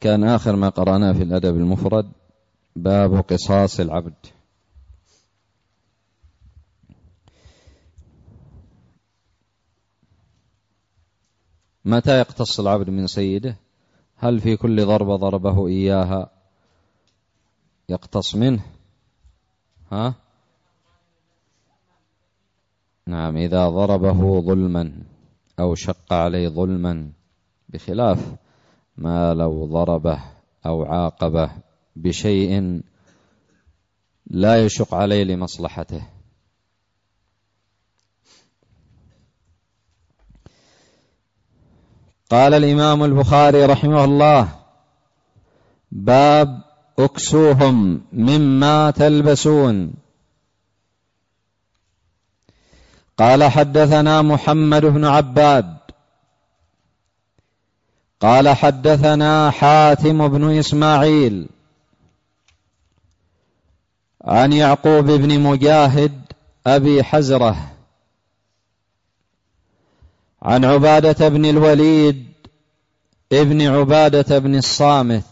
كان آخر ما قرأناه في الأدب المفرد باب قصاص العبد. متى يقتص العبد من سيده؟ هل في كل ضربة ضربه إياها يقتص منه؟ نعم، إذا ضربه ظلما أو شق عليه ظلما، بخلاف ما لو ضربه أو عاقبه بشيء لا يشق عليه لمصلحته. قال الإمام البخاري رحمه الله: باب اكسوهم مما تلبسون. قال حدثنا محمد بن عباد قال حدثنا حاتم بن إسماعيل عن يعقوب بن مجاهد أبي حزرة عن عبادة بن الوليد ابن عبادة بن الصامت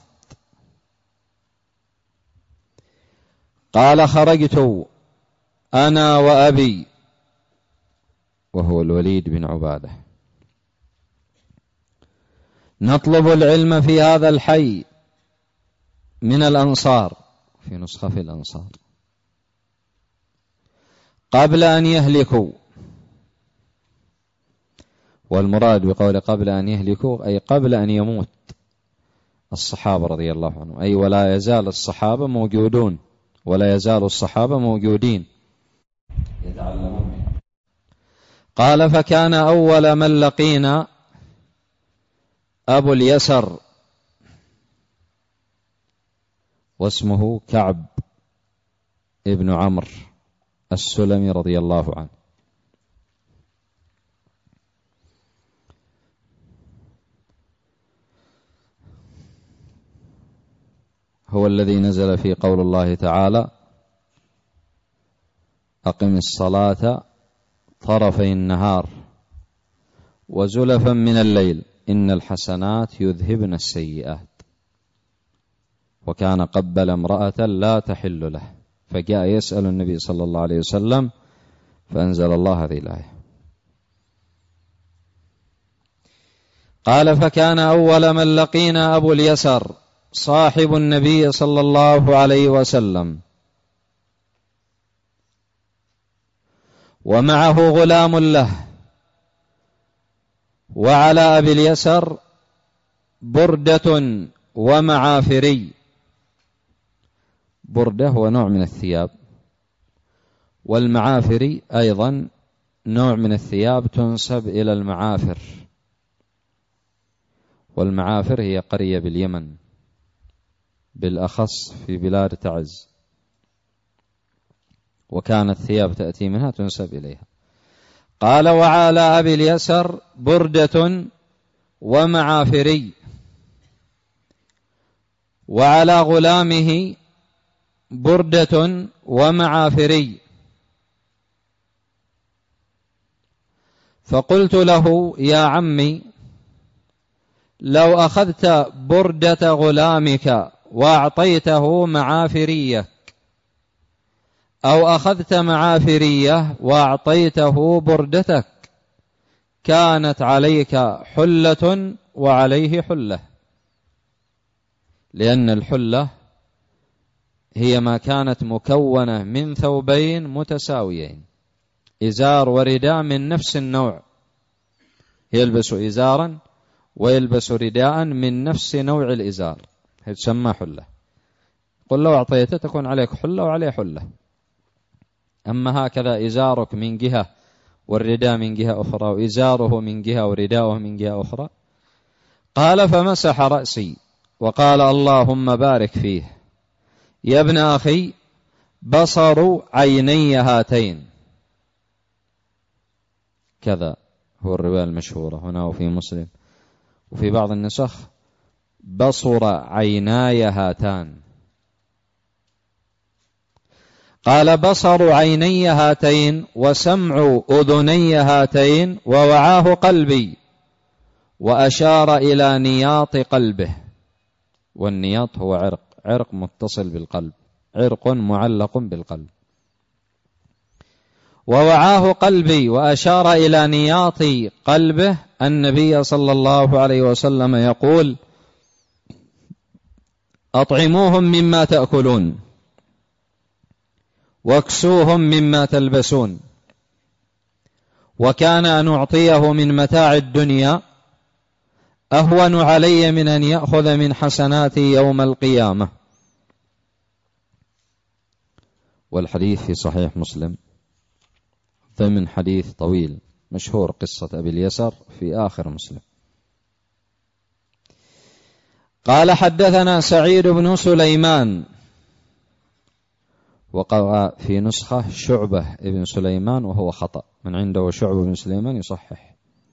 قال: خرجت أنا وأبي، وهو الوليد بن عبادة، نطلب العلم في هذا الحي من الأنصار، في نسخة في الأنصار، قبل أن يهلكوا. والمراد بقول قبل أن يهلكوا أي قبل أن يموت الصحابة رضي الله عنهم، أي ولا يزال الصحابة موجودون، ولا يزال الصحابة موجودين يتعلمون. قال: فكان أول من لقينا أبو اليسر، واسمه كعب ابن عمرو السلمي رضي الله عنه، هو الذي نزل في قول الله تعالى: أقم الصلاة طرفي النهار وزلفا من الليل إن الحسنات يذهبن السيئات. وكان قبل امرأة لا تحل له، فجاء يسأل النبي صلى الله عليه وسلم فأنزل الله هذه الآية. قال: فكان أول من لقينا أبو اليسر صاحب النبي صلى الله عليه وسلم، ومعه غلام له، وعلى أبي اليسر بردة ومعافري. بردة هو نوع من الثياب، والمعافري أيضا نوع من الثياب تنسب إلى المعافر، والمعافر هي قرية باليمن، بالأخص في بلاد تعز، وكانت ثياب تأتي منها تنسب إليها. قال: وعلى أبي اليسر بردة ومعافري، وعلى غلامه بردة ومعافري. فقلت له: يا عمي، لو أخذت بردة غلامك وأعطيته معافرية، أو أخذت معافرية وأعطيته بردتك، كانت عليك حلة وعليه حلة، لأن الحلة هي ما كانت مكونة من ثوبين متساويين، إزار ورداء من نفس النوع، يلبس إزارا ويلبس رداء من نفس نوع الإزار، تسمى حلة. قل لو أعطيته تكون عليك حلة وعليه حلة. أما هكذا إزارك من جهة والرداء من جهة أخرى، وإزاره من جهة ورداؤه من جهة أخرى. قال: فمسح رأسي وقال: اللهم بارك فيه. يا ابن أخي، بصر عيني هاتين. كذا هو الرواية المشهورة هنا وفي مسلم، وفي بعض النسخ بصر عيناي هاتان. قال: بصر عيني هاتين وسمع أذني هاتين ووعاه قلبي، وأشار إلى نياط قلبه. والنياط هو عرق متصل بالقلب، عرق معلق بالقلب. ووعاه قلبي، وأشار إلى نياط قلبه النبي صلى الله عليه وسلم يقول: أطعموهم مما تأكلون واكسوهم مما تلبسون، وكان أن أعطيه من متاع الدنيا أهون علي من أن يأخذ من حسناتي يوم القيامة. والحديث في صحيح مسلم ضمن حديث طويل مشهور، قصة أبي اليسر في آخر مسلم. قال: حدثنا سعيد بن سليمان، وقع في نسخة شعبة ابن سليمان وهو خطأ، من عنده شعبة بن سليمان يصحح،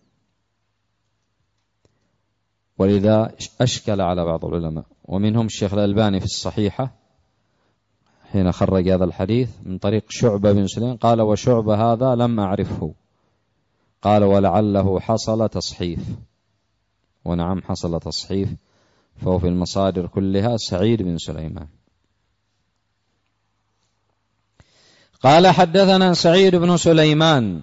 ولذا أشكل على بعض العلماء، ومنهم الشيخ الألباني في الصحيحة حين خرج هذا الحديث من طريق شعبة بن سليمان قال: وشعبة هذا لم أعرفه، قال: ولعله حصل تصحيف. ونعم حصل تصحيف، فهو في المصادر كلها سعيد بن سليمان. قال: حدثنا سعيد بن سليمان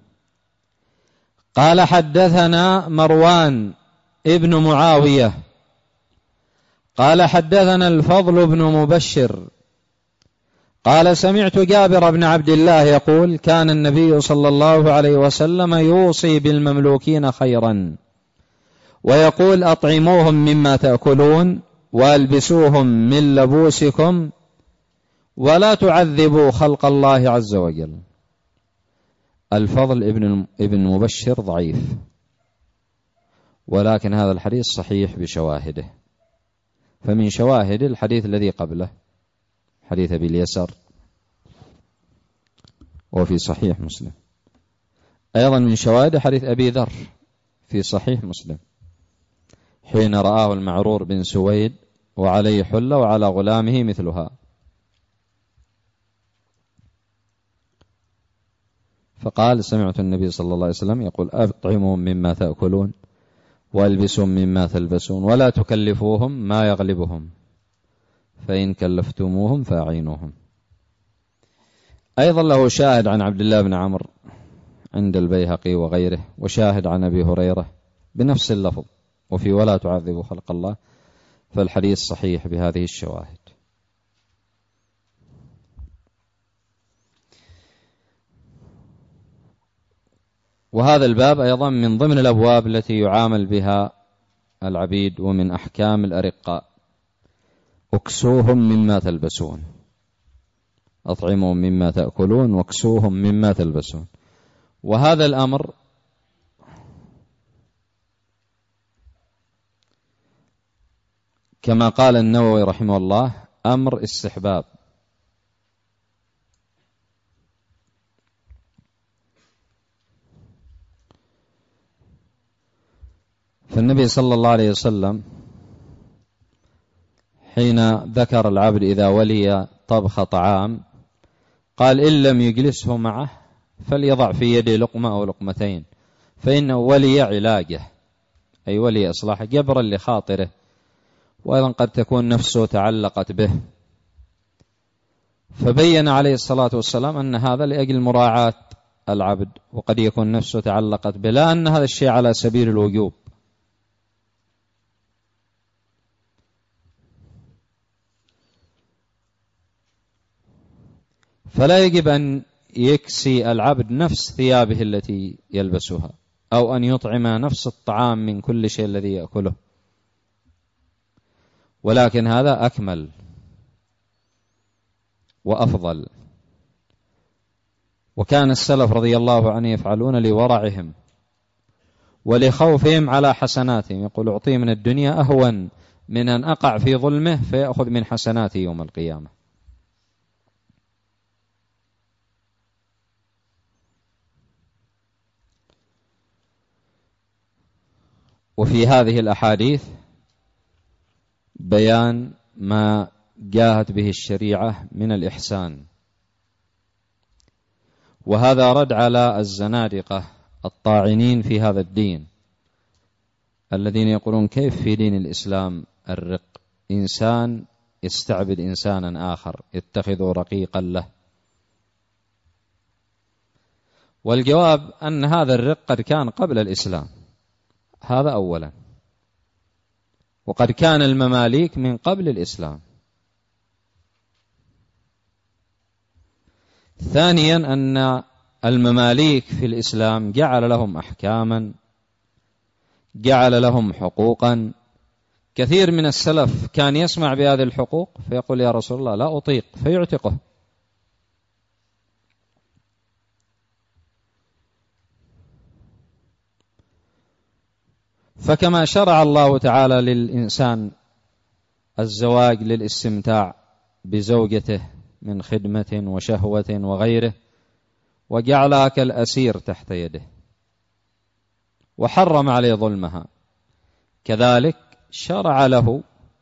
قال: حدثنا مروان ابن معاوية قال: حدثنا الفضل بن مبشر قال: سمعت جابر بن عبد الله يقول: كان النبي صلى الله عليه وسلم يوصي بالمملوكين خيرا، ويقول: أطعموهم مما تأكلون والبسوهم من لبوسكم ولا تعذبوا خلق الله عز وجل. الفضل ابن مبشر ضعيف، ولكن هذا الحديث صحيح بشواهده. فمن شواهد الحديث الذي قبله حديث أبي اليسر وفي صحيح مسلم، أيضا من شواهد حديث أبي ذر في صحيح مسلم حين رآه المعرور بن سويد وعليه حلة وعلى غلامه مثلها، فقال: سمعت النبي صلى الله عليه وسلم يقول: أطعمهم مما تأكلون والبسهم مما تلبسون ولا تكلفوهم ما يغلبهم، فإن كلفتموهم فأعينوهم. أيضا له شاهد عن عبد الله بن عمرو عند البيهقي وغيره، وشاهد عن أبي هريرة بنفس اللفظ وفي ولا تعذبوا خلق الله، فالحديث صحيح بهذه الشواهد. وهذا الباب أيضا من ضمن الأبواب التي يعامل بها العبيد، ومن أحكام الأرقاء: اكسوهم مما تلبسون، أطعمهم مما تأكلون واكسوهم مما تلبسون. وهذا الأمر كما قال النووي رحمه الله أمر استحباب، فالنبي صلى الله عليه وسلم حين ذكر العبد إذا ولي طبخ طعام قال: إن لم يجلسه معه فليضع في يده لقمة أو لقمتين، فإنه ولي علاجه، أي ولي إصلاح جبرا لخاطره، وأيضا قد تكون نفسه تعلقت به. فبين عليه الصلاة والسلام أن هذا لأجل مراعاة العبد، وقد يكون نفسه تعلقت به، لا أن هذا الشيء على سبيل الوجوب. فلا يجب أن يكسي العبد نفس ثيابه التي يلبسها، أو أن يطعم نفس الطعام من كل شيء الذي يأكله، ولكن هذا أكمل وأفضل. وكان السلف رضي الله عنه يفعلون لورعهم ولخوفهم على حسناتهم، يقول: أعطيه من الدنيا أهون من أن أقع في ظلمه فيأخذ من حسناتي يوم القيامة. وفي هذه الأحاديث بيان ما جاءت به الشريعة من الإحسان، وهذا رد على الزنادقة الطاعنين في هذا الدين الذين يقولون: كيف في دين الإسلام الرق إنسان يستعبد إنسانا آخر يتخذ رقيقا له. والجواب أن هذا الرق قد كان قبل الإسلام، هذا أولا، وقد كان المماليك من قبل الإسلام. ثانيا أن المماليك في الإسلام جعل لهم أحكاما، جعل لهم حقوقا. كثير من السلف كان يسمع بهذه الحقوق فيقول يا رسول الله لا أطيق، فيعتقه. فكما شرع الله تعالى للإنسان الزواج للاستمتاع بزوجته من خدمة وشهوة وغيره، وجعلها كالأسير تحت يده وحرم عليه ظلمها، كذلك شرع له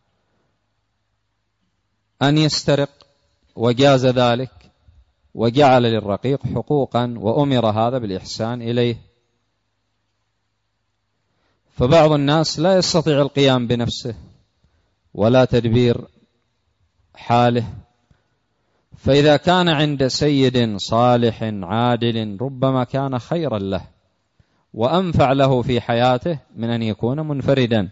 أن يسترق وجاز ذلك، وجعل للرقيق حقوقا، وأمر هذا بالإحسان إليه. فبعض الناس لا يستطيع القيام بنفسه ولا تدبير حاله، فإذا كان عند سيد صالح عادل ربما كان خيرا له وأنفع له في حياته من أن يكون منفردا.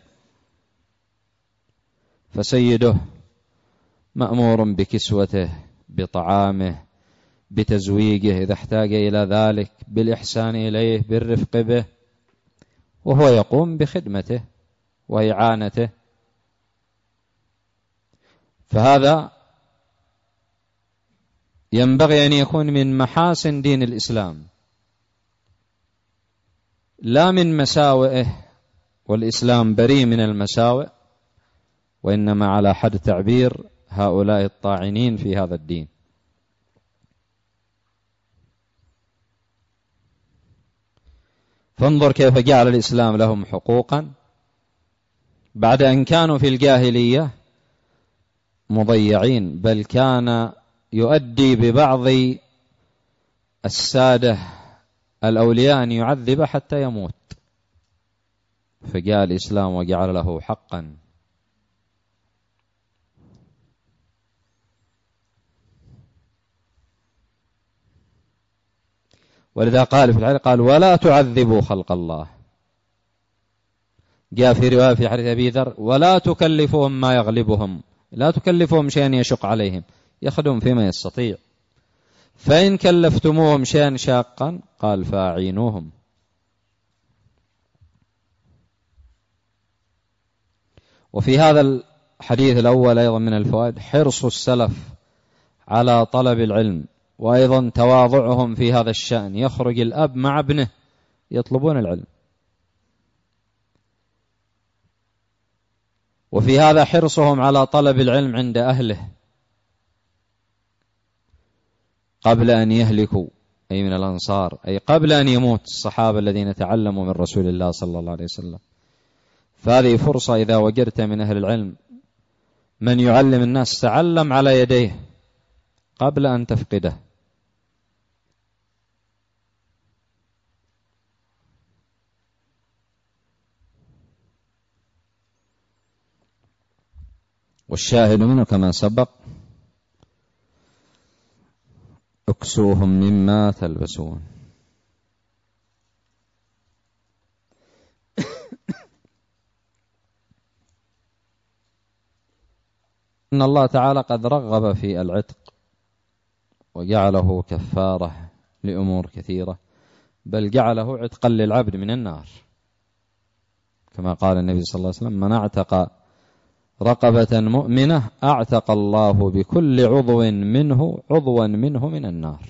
فسيده مأمور بكسوته، بطعامه، بتزويجه إذا احتاج إلى ذلك، بالإحسان إليه، بالرفق به، وهو يقوم بخدمته وإعانته. فهذا ينبغي أن يكون من محاسن دين الإسلام لا من مساوئه، والإسلام بريء من المساوئ، وإنما على حد تعبير هؤلاء الطاعنين في هذا الدين. فانظر كيف جعل الإسلام لهم حقوقا بعد أن كانوا في الجاهلية مضيعين، بل كان يؤدي ببعض السادة الأولياء أن يعذب حتى يموت، فجاء الإسلام وجعل له حقا. ولذا قال في الحديث قال ولا تعذبوا خلق الله. جاء في رواية في حديث أبي ذر ولا تكلفهم ما يغلبهم، لا تكلفهم شيئا يشق عليهم، يخدم فيما يستطيع. فإن كلفتموهم شيئا شاقا قال فاعينوهم. وفي هذا الحديث الأول أيضا من الفوائد حرص السلف على طلب العلم، وأيضا تواضعهم في هذا الشأن. يخرج الأب مع ابنه يطلبون العلم. وفي هذا حرصهم على طلب العلم عند أهله قبل أن يهلكوا، أي من الأنصار، أي قبل أن يموت الصحابة الذين تعلموا من رسول الله صلى الله عليه وسلم. فهذه فرصة إذا وجدت من أهل العلم من يعلم الناس تعلم على يديه قبل أن تفقده. والشاهد منه كما سبق اكسوهم مما تلبسون. إن الله تعالى قد رغب في العتق وجعله كفارة لأمور كثيرة، بل جعله عتقا للعبد من النار، كما قال النبي صلى الله عليه وسلم من اعتق رقبة مؤمنة اعتق الله بكل عضو منه من النار.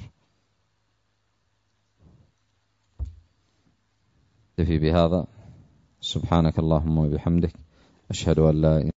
تفي بهذا، سبحانك اللهم وبحمدك، أشهد أن لا إله